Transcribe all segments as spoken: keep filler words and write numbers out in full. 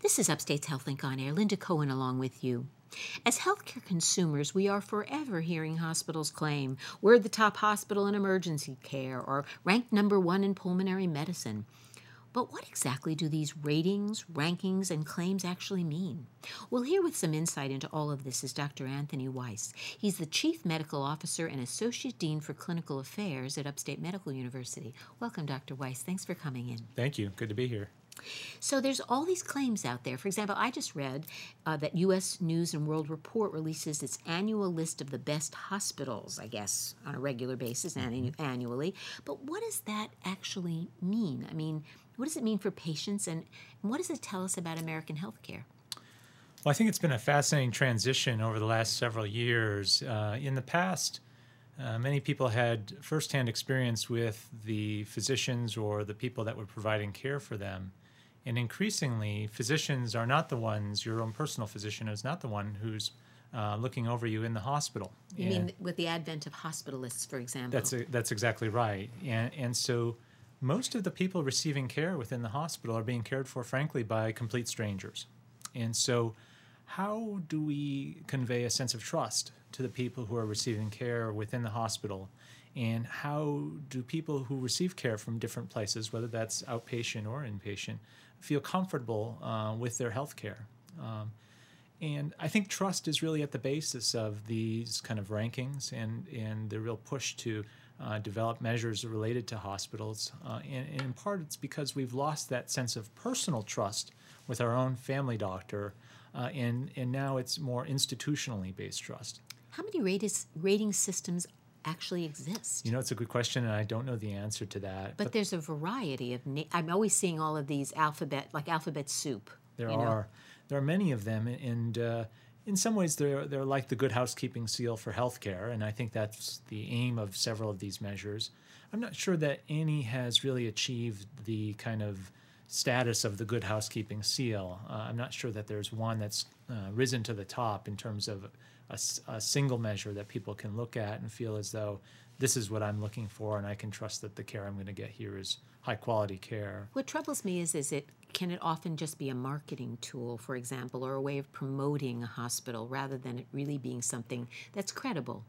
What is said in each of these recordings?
This is Upstate's HealthLink on Air. Linda Cohen along with you. As healthcare consumers, we are forever hearing hospitals claim we're the top hospital in emergency care or ranked number one in pulmonary medicine. But what exactly do these ratings, rankings, and claims actually mean? Well, here with some insight into all of this is Doctor Anthony Weiss. He's the Chief Medical Officer and Associate Dean for Clinical Affairs at Upstate Medical University. Welcome, Doctor Weiss. Thanks for coming in. Thank you. Good to be here. So there's all these claims out there. For example, I just read uh, that U S News and World Report releases its annual list of the best hospitals, I guess, on a regular basis and annually. But what does that actually mean? I mean, what does it mean for patients, and, and what does it tell us about American healthcare? Well, I think it's been a fascinating transition over the last several years. Uh, in the past, uh, many people had firsthand experience with the physicians or the people that were providing care for them. And increasingly, physicians are not the ones, your own personal physician is not the one who's uh, looking over you in the hospital. You and mean with the advent of hospitalists, for example? That's a, that's exactly right. And, and so most of the people receiving care within the hospital are being cared for, frankly, by complete strangers. And so how do we convey a sense of trust to the people who are receiving care within the hospital? And how do people who receive care from different places, whether that's outpatient or inpatient, feel comfortable uh, with their health care? Um, and I think trust is really at the basis of these kind of rankings and, and the real push to uh, develop measures related to hospitals. Uh, and, and in part, it's because we've lost that sense of personal trust with our own family doctor, uh, and, and now it's more institutionally based trust. How many ratings, rating systems actually exist? You know, it's a good question, and I don't know the answer to that. But, but there's a variety of, na- I'm always seeing all of these alphabet, like alphabet soup. There you are. know? There are many of them, and uh, in some ways they're, they're like the good housekeeping seal for healthcare, and I think that's the aim of several of these measures. I'm not sure that any has really achieved the kind of status of the good housekeeping seal. Uh, I'm not sure that there's one that's uh, risen to the top in terms of a, a single measure that people can look at and feel as though this is what I'm looking for, and I can trust that the care I'm going to get here is high quality care. What troubles me is, is it can it often just be a marketing tool, for example, or a way of promoting a hospital rather than it really being something that's credible?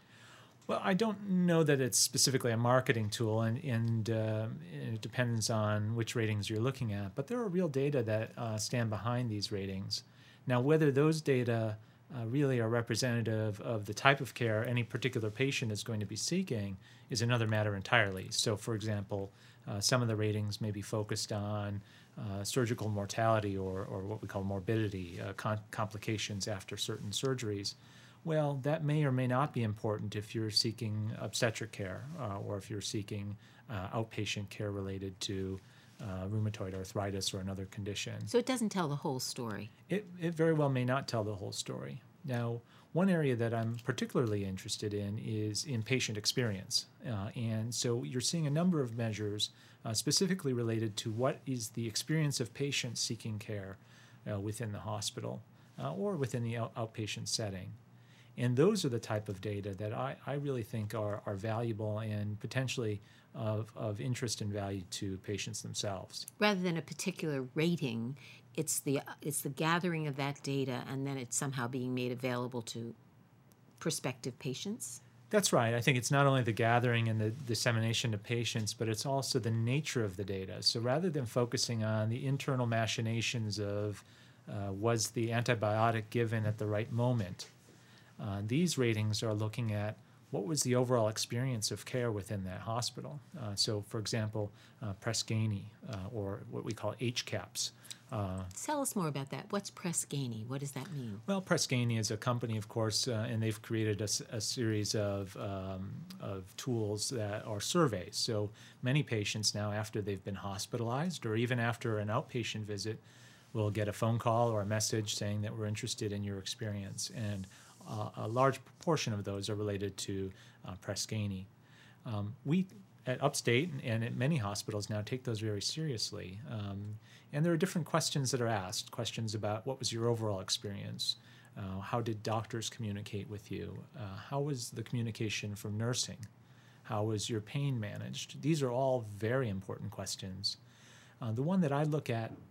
Well, I don't know that it's specifically a marketing tool, and, and uh, it depends on which ratings you're looking at. But there are real data that uh, stand behind these ratings. Now, whether those data uh, really are representative of the type of care any particular patient is going to be seeking is another matter entirely. So, for example, uh, some of the ratings may be focused on uh, surgical mortality or, or what we call morbidity, uh, com- complications after certain surgeries. Well, that may or may not be important if you're seeking obstetric care uh, or if you're seeking uh, outpatient care related to uh, rheumatoid arthritis or another condition. So it doesn't tell the whole story. It, it very well may not tell the whole story. Now, one area that I'm particularly interested in is in patient experience. Uh, and so you're seeing a number of measures uh, specifically related to what is the experience of patients seeking care uh, within the hospital uh, or within the out- outpatient setting. And those are the type of data that I, I really think are, are valuable and potentially of, of interest and value to patients themselves. Rather than a particular rating, it's the it's the gathering of that data and then it's somehow being made available to prospective patients? That's right. I think it's not only the gathering and the dissemination to patients, but it's also the nature of the data. So rather than focusing on the internal machinations of uh, was the antibiotic given at the right moment, Uh, these ratings are looking at what was the overall experience of care within that hospital. Uh, so, for example, uh, Press Ganey, uh, or what we call H CAHPS. Uh, Tell us more about that. What's Press Ganey? What does that mean? well, Press Ganey is a company, of course, uh, and they've created a, a series of, um, of tools that are surveys. So many patients now, after they've been hospitalized or even after an outpatient visit, will get a phone call or a message saying that we're interested in your experience. And Uh, a large proportion of those are related to uh, Press Ganey. Um, we at Upstate and, and at many hospitals now take those very seriously. Um, and there are different questions that are asked, questions about what was your overall experience? Uh, how did doctors communicate with you? Uh, how was the communication from nursing? How was your pain managed? These are all very important questions. Uh, the one that I look at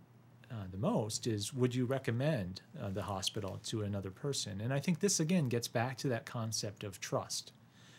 uh, the most is, would you recommend uh, the hospital to another person? And I think this, again, gets back to that concept of trust.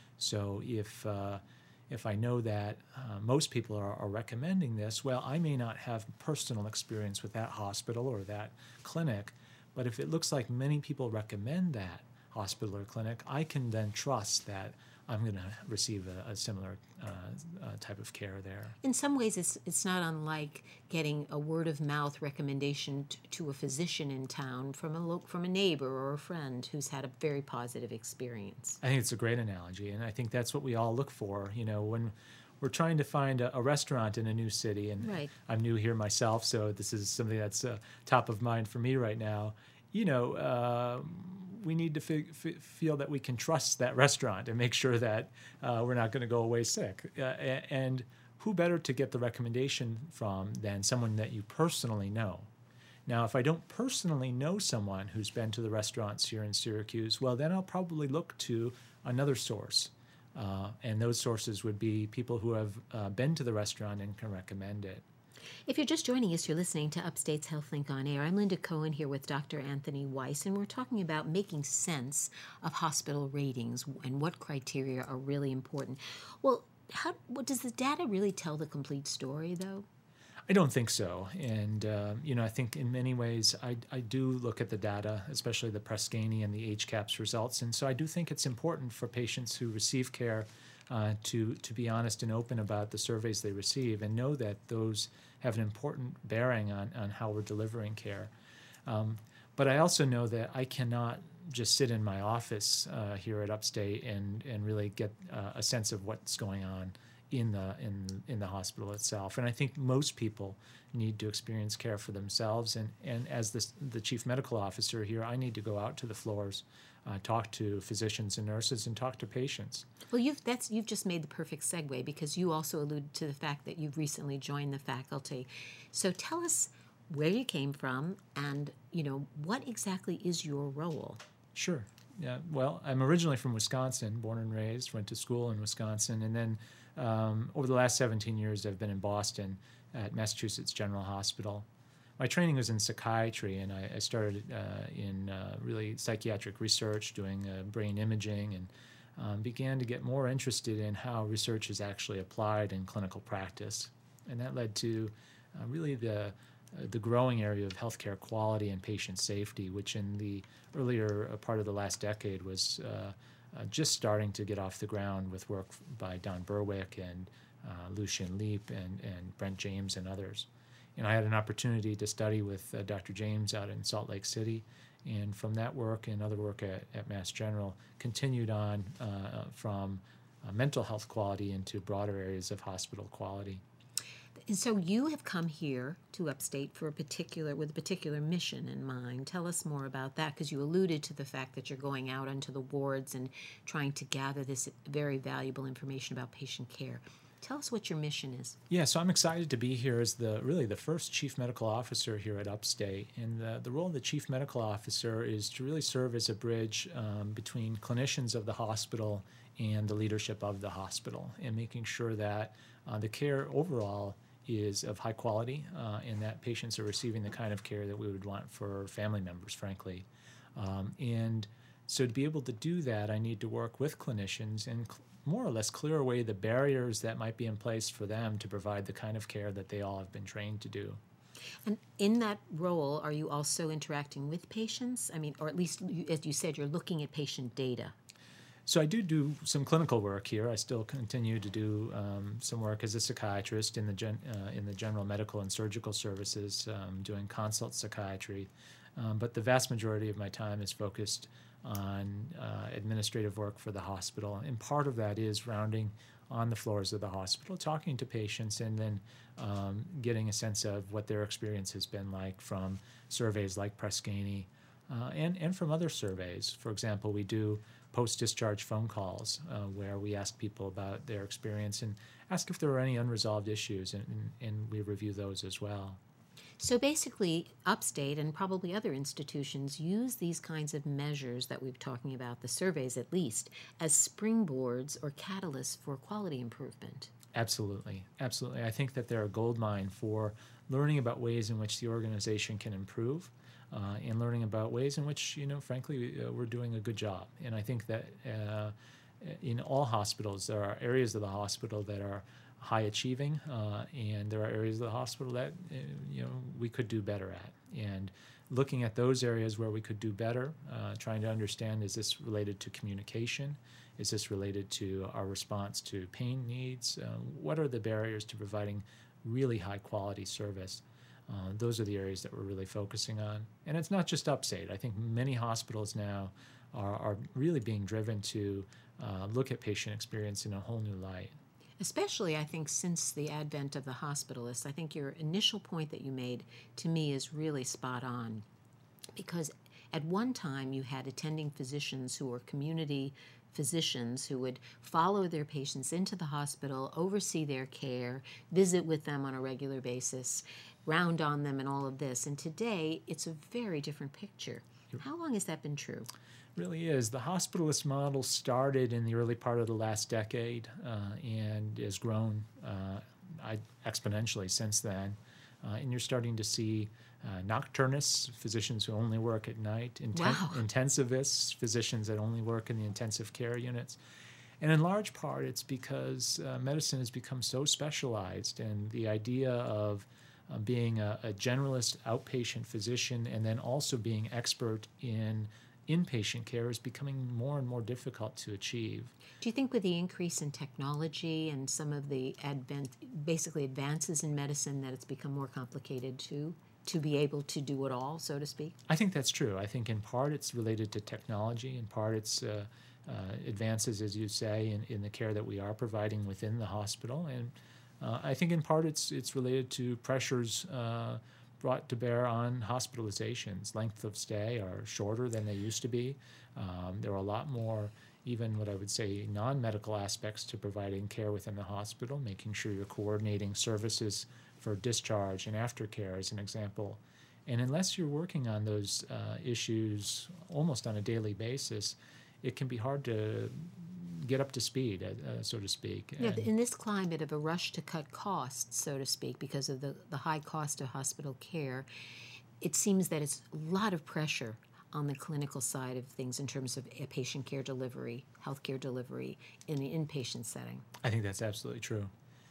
So if uh, if I know that uh, most people are, are recommending this, well, I may not have personal experience with that hospital or that clinic, but if it looks like many people recommend that hospital or clinic, I can then trust that I'm going to receive a, a similar uh, uh, type of care there. In some ways, it's it's not unlike getting a word of mouth recommendation t- to a physician in town from a lo- from a neighbor or a friend who's had a very positive experience. I think it's a great analogy, and I think that's what we all look for. You know, when we're trying to find a, a restaurant in a new city, and Right. I'm new here myself, so this is something that's uh, top of mind for me right now. You know. Uh, we need to f- f- feel that we can trust that restaurant and make sure that uh, we're not going to go away sick. Uh, and who better to get the recommendation from than someone that you personally know? Now, if I don't personally know someone who's been to the restaurants here in Syracuse, well, then I'll probably look to another source. Uh, and those sources would be people who have uh, been to the restaurant and can recommend it. If you're just joining us, you're listening to Upstate's HealthLink on Air. I'm Linda Cohen here with Doctor Anthony Weiss, and we're talking about making sense of hospital ratings and what criteria are really important. Well, how what, does the data really tell the complete story, though? I don't think so. And, uh, you know, I think in many ways I, I do look at the data, especially the Press Ganey and the H CAHPS results. And so I do think it's important for patients who receive care uh, to, to be honest and open about the surveys they receive and know that those have an important bearing on, on how we're delivering care. Um, but I also know that I cannot just sit in my office uh, here at Upstate and, and really get uh, a sense of what's going on in the in in the hospital itself. And I think most people need to experience care for themselves. And, and as the, the chief medical officer here, I need to go out to the floors, uh, talk to physicians and nurses, and talk to patients. Well, you've that's you've just made the perfect segue because you also alluded to the fact that you've recently joined the faculty. So tell us where you came from and, you know, what exactly is your role? Sure. Yeah. Well, I'm originally from Wisconsin, born and raised, went to school in Wisconsin, and then um, over the last seventeen years, I've been in Boston at Massachusetts General Hospital. My training was in psychiatry, and I, I started uh, in uh, really psychiatric research, doing uh, brain imaging, and um, began to get more interested in how research is actually applied in clinical practice. And that led to uh, really the uh, the growing area of healthcare quality and patient safety, which in the earlier uh, part of the last decade was uh, uh, just starting to get off the ground with work by Don Berwick and uh, Lucian Leap and, and Brent James and others. And I had an opportunity to study with uh, Doctor James out in Salt Lake City, and from that work and other work at, at Mass General, continued on uh, from uh, mental health quality into broader areas of hospital quality. And so you have come here to Upstate for a particular, with a particular mission in mind. Tell us more about that, because you alluded to the fact that you're going out onto the wards and trying to gather this very valuable information about patient care. Tell us what your mission is. Yeah, so I'm excited to be here as the really the first chief medical officer here at Upstate. And the, the role of the chief medical officer is to really serve as a bridge um, between clinicians of the hospital and the leadership of the hospital, and making sure that uh, the care overall is of high quality uh, and that patients are receiving the kind of care that we would want for family members, frankly. Um, and so to be able to do that, I need to work with clinicians and cl- more or less clear away the barriers that might be in place for them to provide the kind of care that they all have been trained to do. And in that role, are you also interacting with patients? I mean, or at least, you- as you said, you're looking at patient data. So I do do some clinical work here. I still continue to do um, some work as a psychiatrist in the gen, uh, in the general medical and surgical services, um, doing consult psychiatry. Um, but the vast majority of my time is focused on uh, administrative work for the hospital. And part of that is rounding on the floors of the hospital, talking to patients, and then um, getting a sense of what their experience has been like from surveys like Press Ganey uh, and, and from other surveys. For example, we do post-discharge phone calls uh, where we ask people about their experience and ask if there are any unresolved issues, and, and, and we review those as well. So basically, Upstate and probably other institutions use these kinds of measures that we've talking about, the surveys at least, as springboards or catalysts for quality improvement. Absolutely, absolutely. I think that they're a gold mine for learning about ways in which the organization can improve, uh, and learning about ways in which, you know, frankly, uh, we're doing a good job. And I think that uh, in all hospitals, there are areas of the hospital that are high achieving, uh, and there are areas of the hospital that uh, you know we could do better at. And looking at those areas where we could do better, uh, trying to understand, is this related to communication? Is this related to our response to pain needs? Uh, what are the barriers to providing really high quality service? Uh, those are the areas that we're really focusing on. And it's not just Upstate. I think many hospitals now are, are really being driven to uh, look at patient experience in a whole new light. Especially, I think, since the advent of the hospitalist. I think your initial point that you made to me is really spot on, because at one time you had attending physicians who were community physicians who would follow their patients into the hospital, oversee their care, visit with them on a regular basis, round on them, and all of this. And today, it's a very different picture. How long has that been true? Really is. The hospitalist model started in the early part of the last decade, uh, and has grown uh, I, exponentially since then. Uh, and you're starting to see uh, nocturnists, physicians who only work at night, inten- Wow. intensivists, physicians that only work in the intensive care units. And in large part, it's because uh, medicine has become so specialized, and the idea of uh, being a, a generalist outpatient physician and then also being expert in inpatient care is becoming more and more difficult to achieve. Do you think with the increase in technology and some of the advent, basically advances in medicine, that it's become more complicated to to be able to do it all, so to speak? I think that's true. I think in part it's related to technology, in part it's uh, uh, advances, as you say, in, in the care that we are providing within the hospital, and uh, I think in part it's it's related to pressures uh, brought to bear on hospitalizations. Length of stay are shorter than they used to be. Um, there are a lot more, even what I would say, non-medical aspects to providing care within the hospital, making sure you're coordinating services for discharge and aftercare, as an example. And unless you're working on those uh, issues almost on a daily basis, it can be hard to get up to speed, uh, so to speak. Yeah, And in this climate of a rush to cut costs, so to speak, because of the, the high cost of hospital care, it seems that it's a lot of pressure on the clinical side of things in terms of a patient care delivery, healthcare delivery in the inpatient setting. I think that's absolutely true.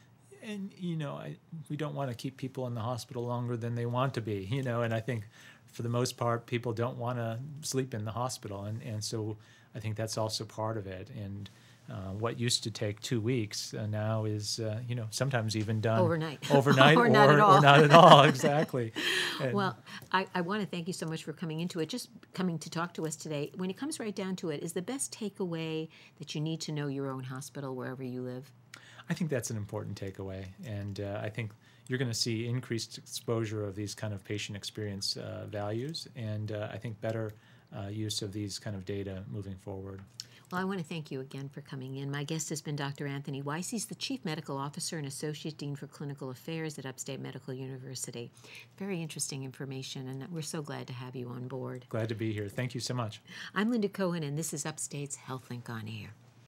And, you know, I, we don't want to keep people in the hospital longer than they want to be, you know, and I think for the most part, people don't want to sleep in the hospital. And, and so I think that's also part of it. And uh, what used to take two weeks uh, now is, uh, you know, sometimes even done Overnight. overnight Or or, not at all. or not at all. Exactly. And Well, I, I want to thank you so much for coming into it, just coming to talk to us today. When it comes right down to it, is the best takeaway that you need to know your own hospital wherever you live? I think that's an important takeaway. And uh, I think you're going to see increased exposure of these kind of patient experience uh, values, and uh, I think better uh, use of these kind of data moving forward. Well, I want to thank you again for coming in. My guest has been Doctor Anthony Weiss. He's the Chief Medical Officer and Associate Dean for Clinical Affairs at Upstate Medical University. Very interesting information, and we're so glad to have you on board. Glad to be here. Thank you so much. I'm Linda Cohen, and this is Upstate's HealthLink on Air.